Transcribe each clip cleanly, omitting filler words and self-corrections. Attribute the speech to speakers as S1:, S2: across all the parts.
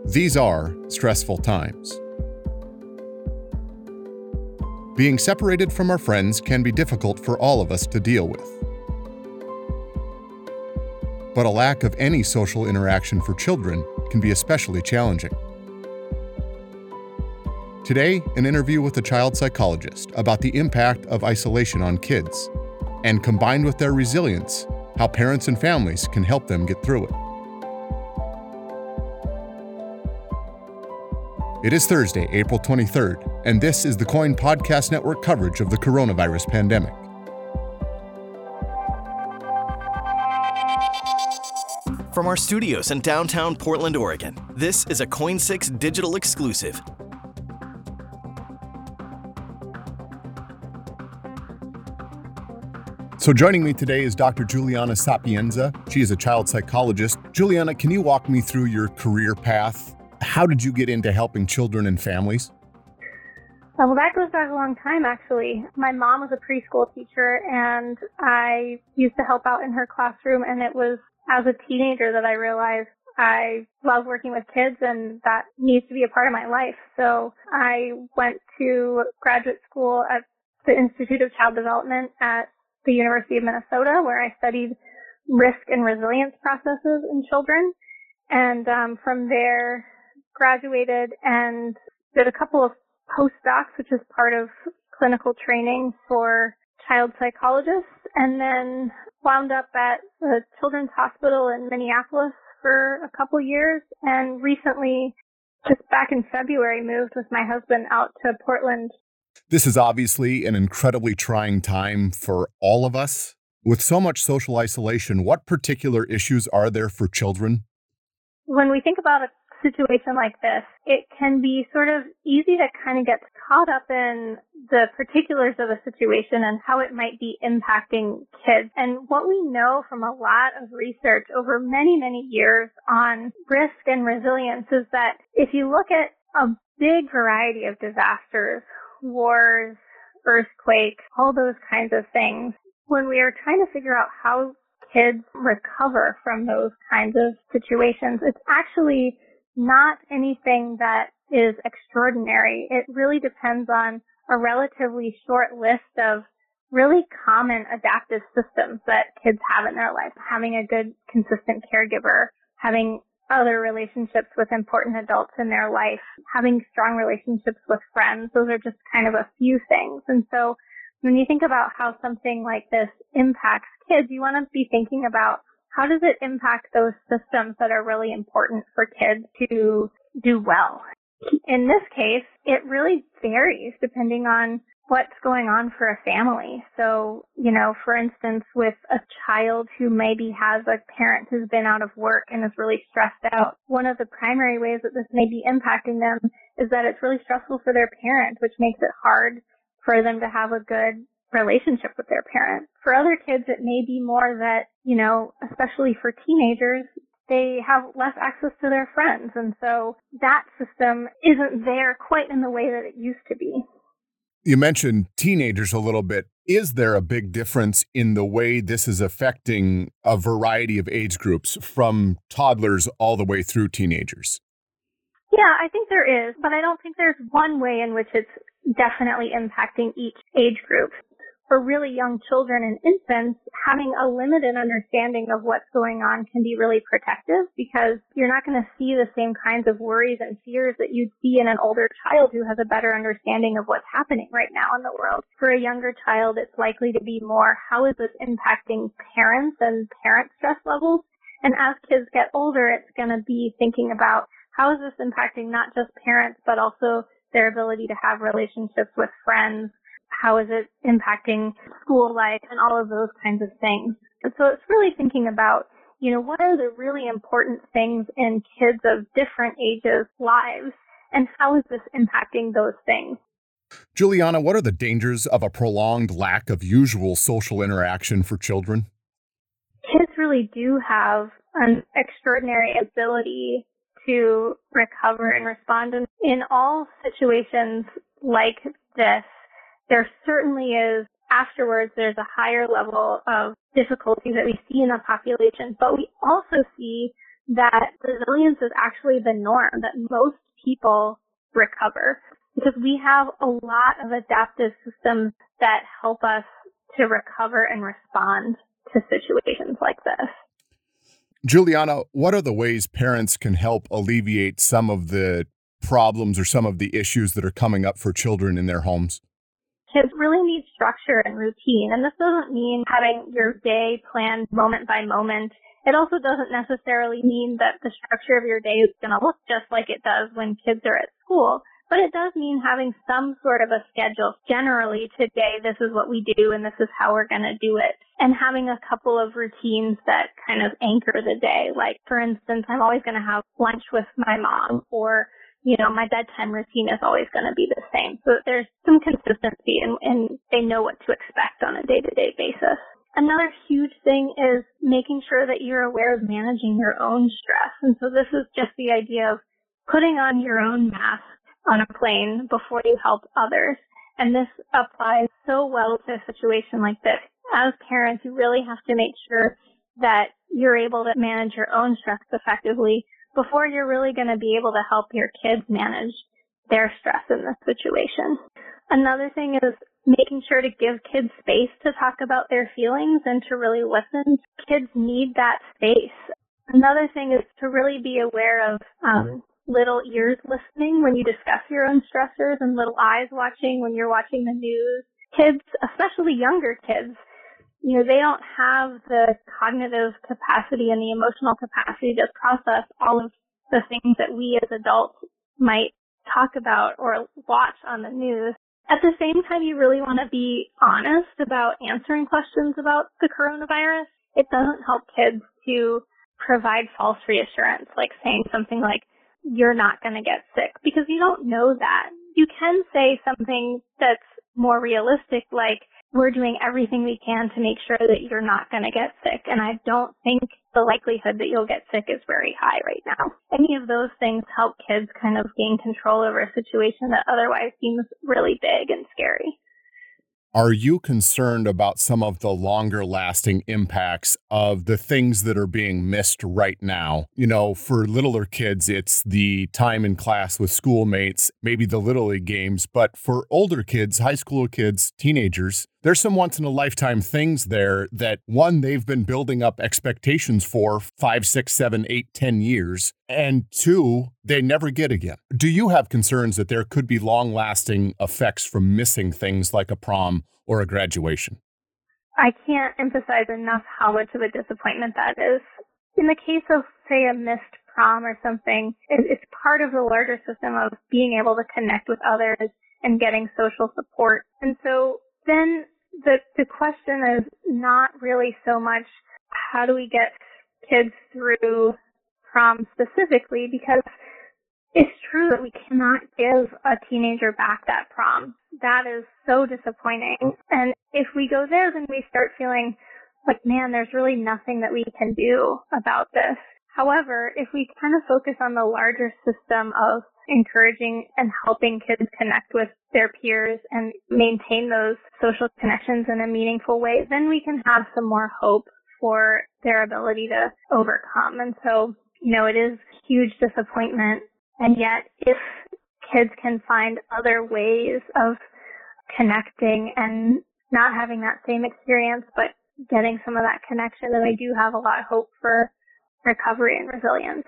S1: These are stressful times. Being separated from our friends can be difficult for all of us to deal with. But a lack of any social interaction for children can be especially challenging. Today, an interview with a child psychologist about the impact of isolation on kids, and combined with their resilience, how parents and families can help them get through it. It is Thursday, April 23rd, and this is the KOIN Podcast Network coverage of the coronavirus pandemic.
S2: From our studios in downtown Portland, Oregon, this is a KOIN 6 digital exclusive.
S1: So joining me today is Dr. Juliana Sapienza. She is a child psychologist. Juliana, can you walk me through your career path? How did you get into helping children and families?
S3: Well, that goes back a long time, actually. My mom was a preschool teacher, and I used to help out in her classroom, and it was as a teenager that I realized I love working with kids, and that needs to be a part of my life. So I went to graduate school at the Institute of Child Development at the University of Minnesota, where I studied risk and resilience processes in children, and from there graduated and did a couple of postdocs, which is part of clinical training for child psychologists, and then wound up at the Children's Hospital in Minneapolis for a couple years, and recently, just back in February, moved with my husband out to Portland.
S1: This is obviously an incredibly trying time for all of us. With so much social isolation, what particular issues are there for children?
S3: When we think about a situation like this, it can be sort of easy to kind of get caught up in the particulars of a situation and how it might be impacting kids. And what we know from a lot of research over many, many years on risk and resilience is that if you look at a big variety of disasters, wars, earthquakes, all those kinds of things, when we are trying to figure out how kids recover from those kinds of situations, it's actually not anything that is extraordinary. It really depends on a relatively short list of really common adaptive systems that kids have in their life. Having a good, consistent caregiver, having other relationships with important adults in their life, having strong relationships with friends. Those are just kind of a few things. And so when you think about how something like this impacts kids, you want to be thinking about how does it impact those systems that are really important for kids to do well. In this case, it really varies depending on what's going on for a family. So, for instance, with a child who maybe has a parent who's been out of work and is really stressed out, one of the primary ways that this may be impacting them is that it's really stressful for their parent, which makes it hard for them to have a good relationship with their parent. For other kids, it may be more that, especially for teenagers, they have less access to their friends. And so that system isn't there quite in the way that it used to be.
S1: You mentioned teenagers a little bit. Is there a big difference in the way this is affecting a variety of age groups, from toddlers all the way through teenagers?
S3: Yeah, I think there is, but I don't think there's one way in which it's definitely impacting each age group. For really young children and infants, having a limited understanding of what's going on can be really protective, because you're not going to see the same kinds of worries and fears that you'd see in an older child who has a better understanding of what's happening right now in the world. For a younger child, it's likely to be more, how is this impacting parents and parent stress levels? And as kids get older, it's going to be thinking about, how is this impacting not just parents, but also their ability to have relationships with friends? How is it impacting school life and all of those kinds of things? And so it's really thinking about, what are the really important things in kids of different ages' lives, and how is this impacting those things?
S1: Juliana, what are the dangers of a prolonged lack of usual social interaction for children?
S3: Kids really do have an extraordinary ability to recover and respond. And in all situations like this, there certainly is, afterwards, there's a higher level of difficulty that we see in the population, but we also see that resilience is actually the norm, that most people recover, because we have a lot of adaptive systems that help us to recover and respond to situations like this.
S1: Juliana, what are the ways parents can help alleviate some of the problems or some of the issues that are coming up for children in their homes?
S3: Kids really need structure and routine, and this doesn't mean having your day planned moment by moment. It also doesn't necessarily mean that the structure of your day is going to look just like it does when kids are at school, but it does mean having some sort of a schedule. Generally, today, this is what we do, and this is how we're going to do it. And having a couple of routines that kind of anchor the day. Like, for instance, I'm always going to have lunch with my mom, or my bedtime routine is always going to be the same. So there's some consistency and they know what to expect on a day-to-day basis. Another huge thing is making sure that you're aware of managing your own stress. And so this is just the idea of putting on your own mask on a plane before you help others. And this applies so well to a situation like this. As parents, you really have to make sure that you're able to manage your own stress effectively before you're really going to be able to help your kids manage their stress in this situation. Another thing is making sure to give kids space to talk about their feelings and to really listen. Kids need that space. Another thing is to really be aware of little ears listening when you discuss your own stressors and little eyes watching when you're watching the news. Kids, especially younger kids, they don't have the cognitive capacity and the emotional capacity to process all of the things that we as adults might talk about or watch on the news. At the same time, you really want to be honest about answering questions about the coronavirus. It doesn't help kids to provide false reassurance, like saying something like, you're not going to get sick, because you don't know that. You can say something that's more realistic, like, we're doing everything we can to make sure that you're not going to get sick. And I don't think the likelihood that you'll get sick is very high right now. Any of those things help kids kind of gain control over a situation that otherwise seems really big and scary.
S1: Are you concerned about some of the longer lasting impacts of the things that are being missed right now? For littler kids, it's the time in class with schoolmates, maybe the Little League games. But for older kids, high school kids, teenagers, there's some once in a lifetime things there that, one, they've been building up expectations for 5, 6, 7, 8, 10 years. And two, they never get again. Do you have concerns that there could be long-lasting effects from missing things like a prom or a graduation?
S3: I can't emphasize enough how much of a disappointment that is. In the case of, say, a missed prom or something, it's part of the larger system of being able to connect with others and getting social support. And so then the question is not really so much how do we get kids through prom specifically, because it's true that we cannot give a teenager back that prom. That is so disappointing. And if we go there, then we start feeling like, man, there's really nothing that we can do about this. However, if we kind of focus on the larger system of encouraging and helping kids connect with their peers and maintain those social connections in a meaningful way, then we can have some more hope for their ability to overcome. And so, it is huge disappointment. And yet, if kids can find other ways of connecting and not having that same experience, but getting some of that connection, then I do have a lot of hope for recovery and resilience.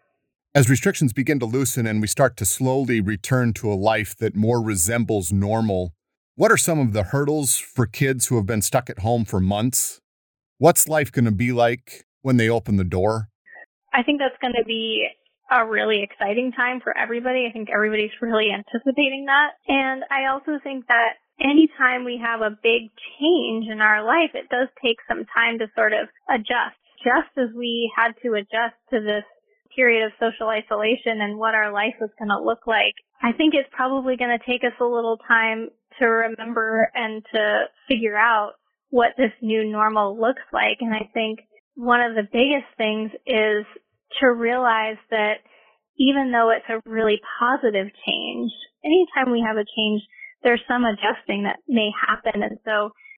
S1: As restrictions begin to loosen and we start to slowly return to a life that more resembles normal, what are some of the hurdles for kids who have been stuck at home for months? What's life going to be like when they open the door?
S3: I think that's going to be a really exciting time for everybody. I think everybody's really anticipating that. And I also think that anytime we have a big change in our life, it does take some time to sort of adjust. Just as we had to adjust to this period of social isolation and what our life was going to look like, I think it's probably going to take us a little time to remember and to figure out what this new normal looks like. And I think one of the biggest things is to realize that even though it's a really positive change, anytime we have a change, there's some adjusting that may happen. And so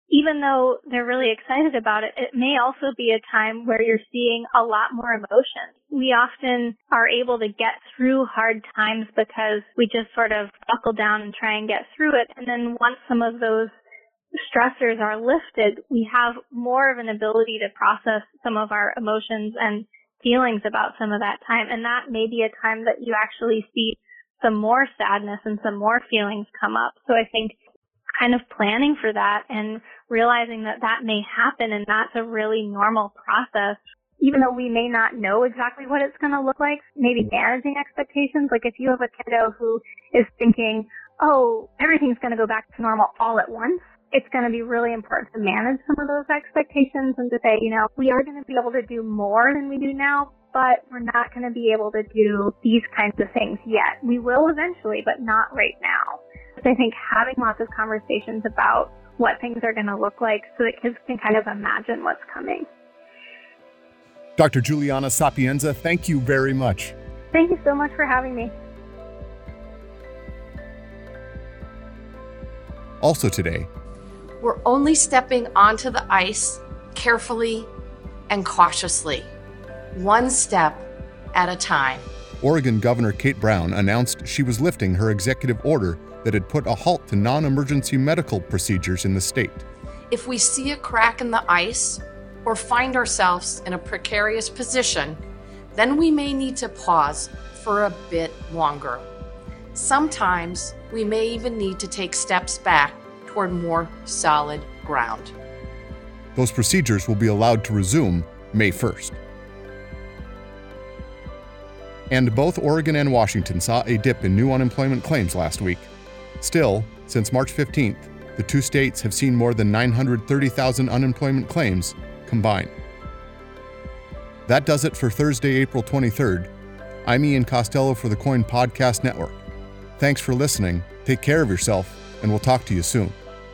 S3: even though they're really excited about it, it may also be a time where you're seeing a lot more emotion. We often are able to get through hard times because we just sort of buckle down and try and get through it. And then once some of those stressors are lifted, we have more of an ability to process some of our emotions and feelings about some of that time. And that may be a time that you actually see some more sadness and some more feelings come up. So I think kind of planning for that and realizing that that may happen and that's a really normal process, even though we may not know exactly what it's going to look like, maybe managing expectations. Like if you have a kiddo who is thinking, oh, everything's going to go back to normal all at once, it's going to be really important to manage some of those expectations and to say, we are going to be able to do more than we do now, but we're not going to be able to do these kinds of things yet. We will eventually, but not right now. So I think having lots of conversations about what things are going to look like so that kids can kind of imagine what's coming.
S1: Dr. Juliana Sapienza, thank you very much.
S3: Thank you so much for having me.
S1: Also today,
S4: we're only stepping onto the ice carefully and cautiously, one step at a time.
S1: Oregon Governor Kate Brown announced she was lifting her executive order that had put a halt to non-emergency medical procedures in the state.
S4: If we see a crack in the ice or find ourselves in a precarious position, then we may need to pause for a bit longer. Sometimes we may even need to take steps back toward more solid ground.
S1: Those procedures will be allowed to resume May 1st. And both Oregon and Washington saw a dip in new unemployment claims last week. Still, since March 15th, the two states have seen more than 930,000 unemployment claims combined. That does it for Thursday, April 23rd. I'm Ian Costello for the KOIN Podcast Network. Thanks for listening, take care of yourself, and we'll talk to you soon.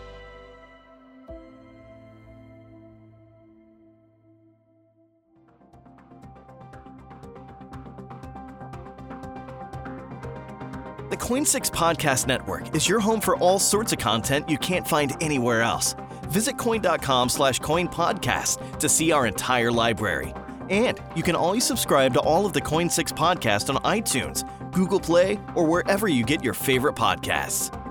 S2: The KOIN 6 Podcast Network is your home for all sorts of content you can't find anywhere else. Visit KOIN.com/KOIN-podcast to see our entire library. And you can always subscribe to all of the KOIN 6 podcasts on iTunes, Google Play, or wherever you get your favorite podcasts.